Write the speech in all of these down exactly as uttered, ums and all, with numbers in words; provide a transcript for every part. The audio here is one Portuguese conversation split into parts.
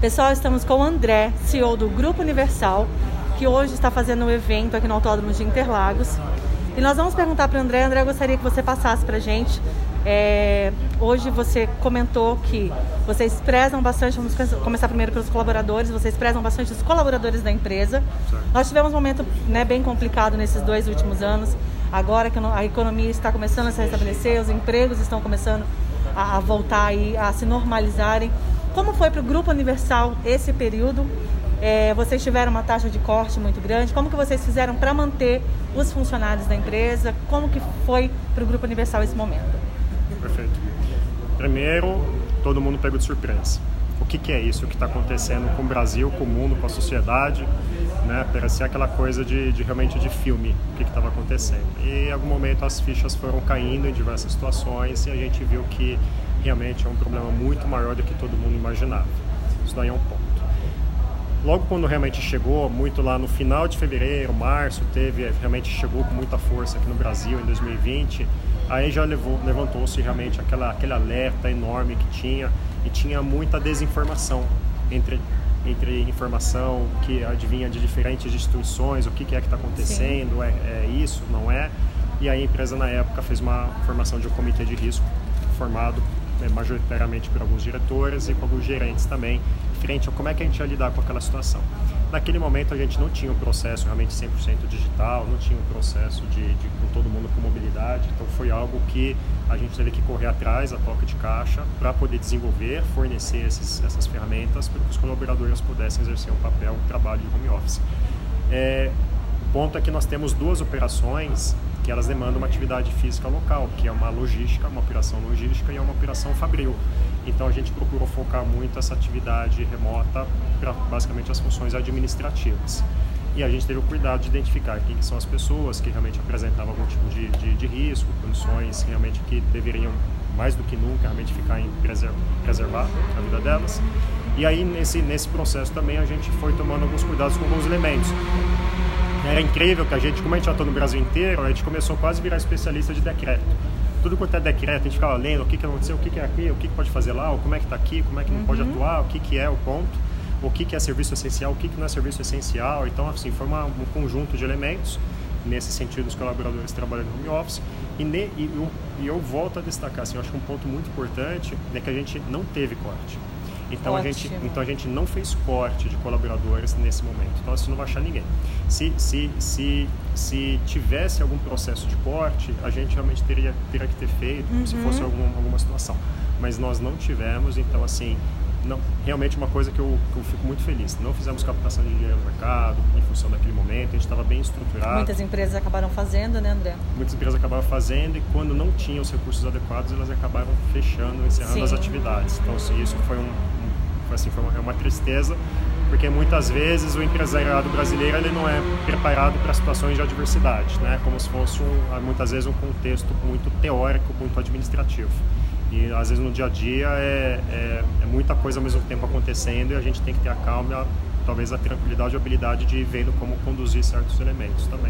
Pessoal, estamos com o André, C E O do Grupo Universal, que hoje está fazendo um evento aqui no Autódromo de Interlagos. E nós vamos perguntar para o André. André, eu gostaria que você passasse para a gente. É, hoje você comentou que vocês prezam bastante, vamos começar primeiro pelos colaboradores, vocês prezam bastante os colaboradores da empresa. Sim. Nós tivemos um momento, né, bem complicado nesses dois últimos anos. Agora que a economia está começando a se restabelecer, os empregos estão começando a, a voltar e a se normalizarem. Como foi para o Grupo Universal esse período? É, vocês tiveram uma taxa de corte muito grande. Como que vocês fizeram para manter os funcionários da empresa? Como que foi para o Grupo Universal esse momento? Perfeito. Primeiro, todo mundo pegou de surpresa. O que, que é isso? O que está acontecendo com o Brasil, com o mundo, com a sociedade? Né? Parecia aquela coisa de, de realmente de filme, o que estava acontecendo. E em algum momento as fichas foram caindo em diversas situações e a gente viu que realmente é um problema muito maior do que todo mundo imaginava. Isso daí é um ponto. Logo quando realmente chegou, muito lá no final de fevereiro, março, teve, realmente chegou com muita força aqui no Brasil em dois mil e vinte, aí já levou, levantou-se realmente aquela, aquele alerta enorme que tinha, e tinha muita desinformação entre, entre informação que advinha de diferentes instituições, o que, que é que está acontecendo, é, é isso, não é? E aí a empresa na época fez uma formação de um comitê de risco formado é, majoritariamente por alguns diretores e por alguns gerentes também, frente a como é que a gente ia lidar com aquela situação. Naquele momento a gente não tinha um processo realmente cem por cento digital, não tinha um processo de, de com todo mundo com mobilidade, então foi algo que a gente teve que correr atrás, a toca de caixa, para poder desenvolver, fornecer esses, essas ferramentas para que os colaboradores pudessem exercer um papel, um trabalho de home office. É, o ponto é que nós temos duas operações que elas demandam uma atividade física local, que é uma logística, uma operação logística e uma operação fabril. Então a gente procurou focar muito essa atividade remota para basicamente as funções administrativas. E a gente teve o cuidado de identificar quem são as pessoas que realmente apresentavam algum tipo de, de, de risco, condições realmente que deveriam, mais do que nunca, realmente ficar em preser, preservar a vida delas. E aí nesse, nesse processo também a gente foi tomando alguns cuidados com alguns elementos. Era incrível que a gente, como a gente já está no Brasil inteiro, a gente começou quase a virar especialista de decreto. Tudo quanto é decreto, a gente ficava lendo o que, que aconteceu, o que, que é aqui, o que, que pode fazer lá, ou como é que está aqui, como é que não uhum. pode atuar, o que, que é o ponto, o que, que é serviço essencial, o que, que não é serviço essencial. Então, assim, foi uma, um conjunto de elementos, nesse sentido, os colaboradores trabalhando no home office. E, ne, e, eu, e eu volto a destacar, assim, eu acho que um ponto muito importante é que a gente não teve corte. Então a, gente, então a gente não fez corte de colaboradores nesse momento. Então você não vai achar ninguém. Se, se, se, se tivesse algum processo de corte, a gente realmente teria, teria que ter feito, uhum. se fosse algum, alguma situação. Mas nós não tivemos, então assim, não, realmente uma coisa que eu, que eu fico muito feliz. Não fizemos captação de dinheiro no mercado em função daquele momento, a gente estava bem estruturado. Muitas empresas acabaram fazendo, né, André? Muitas empresas acabaram fazendo e quando não tinham os recursos adequados, elas acabaram fechando, encerrando Sim. as atividades. Então assim, isso foi um Assim, foi uma, é uma tristeza, porque muitas vezes o empresariado brasileiro ele não é preparado para situações de adversidade, né? Como se fosse um, muitas vezes um contexto muito teórico, muito administrativo. E às vezes no dia a dia é, é, é muita coisa ao mesmo tempo acontecendo e a gente tem que ter a calma, talvez a tranquilidade e a habilidade de ir vendo como conduzir certos elementos também.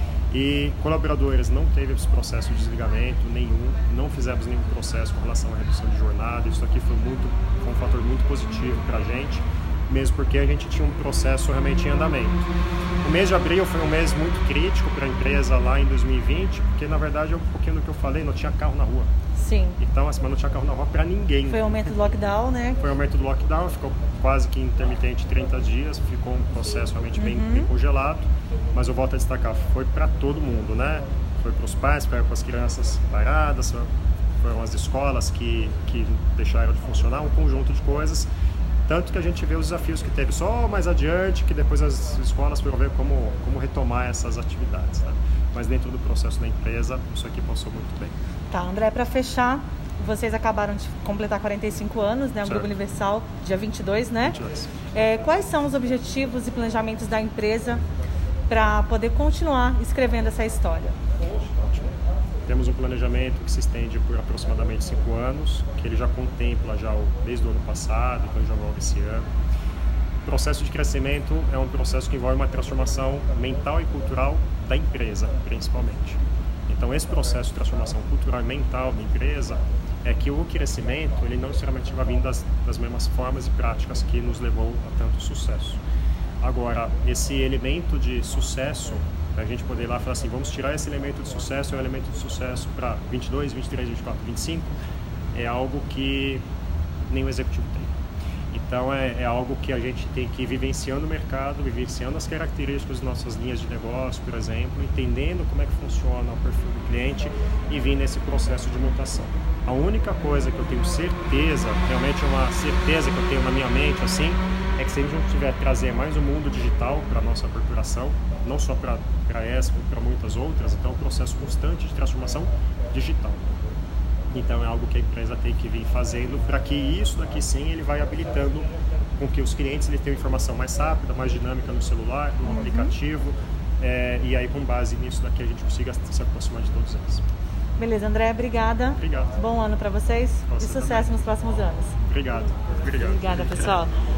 E colaboradores não teve esse processo de desligamento nenhum, não fizemos nenhum processo com relação à redução de jornada. Isso aqui foi, muito, foi um fator muito positivo para a gente, mesmo porque a gente tinha um processo realmente em andamento. O mês de abril foi um mês muito crítico para a empresa lá em dois mil e vinte, porque na verdade, um pouquinho do que eu falei, não tinha carro na rua. Sim. Então, assim, mas não tinha carro na rua para ninguém. Foi o aumento do lockdown, né? Foi o aumento do lockdown, ficou quase que intermitente trinta dias, ficou um processo realmente bem, uhum. bem congelado. Mas eu volto a destacar, foi para todo mundo, né? Foi para os pais, foi para as crianças paradas, foram as escolas que, que deixaram de funcionar, um conjunto de coisas. Tanto que a gente vê os desafios que teve só mais adiante, que depois as escolas foram ver como, como retomar essas atividades, né? Mas dentro do processo da empresa, isso aqui passou muito bem. Tá, André, para fechar, vocês acabaram de completar quarenta e cinco anos, né? O Grupo Universal, dia vinte e dois, né? vinte e dois. É, quais são os objetivos e planejamentos da empresa para poder continuar escrevendo essa história? Ótimo. Temos um planejamento que se estende por aproximadamente cinco anos, que ele já contempla já o, desde o ano passado, então já envolve esse ano. O processo de crescimento é um processo que envolve uma transformação mental e cultural da empresa, principalmente. Então, esse processo de transformação cultural e mental da empresa, é que o crescimento, ele não necessariamente vai vir das, das mesmas formas e práticas que nos levou a tanto sucesso. Agora, esse elemento de sucesso, para a gente poder ir lá e falar assim, vamos tirar esse elemento de sucesso, é um elemento de sucesso para vinte e dois, vinte e três, vinte e quatro, vinte e cinco, é algo que nem o executivo tem. Então é, é algo que a gente tem que ir vivenciando o mercado, vivenciando as características das nossas linhas de negócio, por exemplo, entendendo como é que funciona o perfil do cliente e vir nesse processo de mutação. A única coisa que eu tenho certeza, realmente é uma certeza que eu tenho na minha mente, assim, é que se a gente não tiver trazer mais o mundo digital para a nossa corporação, não só para essa, como para muitas outras, então é um processo constante de transformação digital. Então é algo que a empresa tem que vir fazendo para que isso daqui sim ele vai habilitando com que os clientes eles tenham informação mais rápida, mais dinâmica no celular, no uhum. aplicativo, é, e aí com base nisso daqui a gente consiga se aproximar de todos eles. Beleza, André, obrigada. Obrigado. Bom ano para vocês. Você e sucesso também. Nos próximos anos. Obrigado. Obrigado. Obrigada, pessoal.